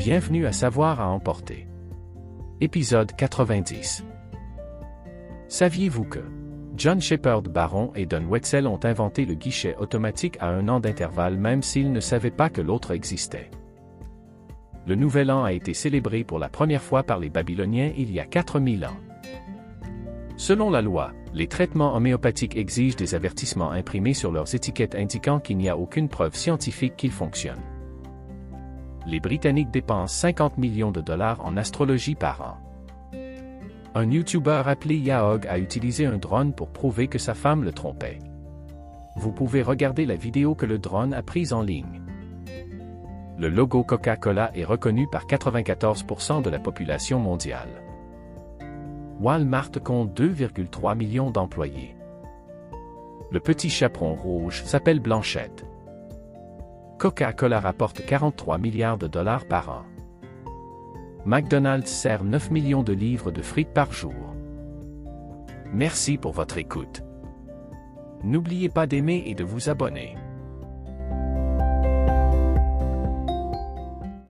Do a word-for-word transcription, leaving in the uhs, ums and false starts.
Bienvenue à Savoir à emporter. Épisode quatre-vingt-dix. Saviez-vous que John Shepard Baron et Don Wetzel ont inventé le guichet automatique à un an d'intervalle même s'ils ne savaient pas que l'autre existait? Le Nouvel An a été célébré pour la première fois par les Babyloniens il y a quatre mille ans. Selon la loi, les traitements homéopathiques exigent des avertissements imprimés sur leurs étiquettes indiquant qu'il n'y a aucune preuve scientifique qu'ils fonctionnent. Les Britanniques dépensent cinquante millions de dollars en astrologie par an. Un YouTuber appelé Yaog a utilisé un drone pour prouver que sa femme le trompait. Vous pouvez regarder la vidéo que le drone a prise en ligne. Le logo Coca-Cola est reconnu par quatre-vingt-quatorze pour cent de la population mondiale. Walmart compte deux virgule trois millions d'employés. Le petit chaperon rouge s'appelle Blanchette. Coca-Cola rapporte quarante-trois milliards de dollars par an. McDonald's sert neuf millions de livres de frites par jour. Merci pour votre écoute. N'oubliez pas d'aimer et de vous abonner.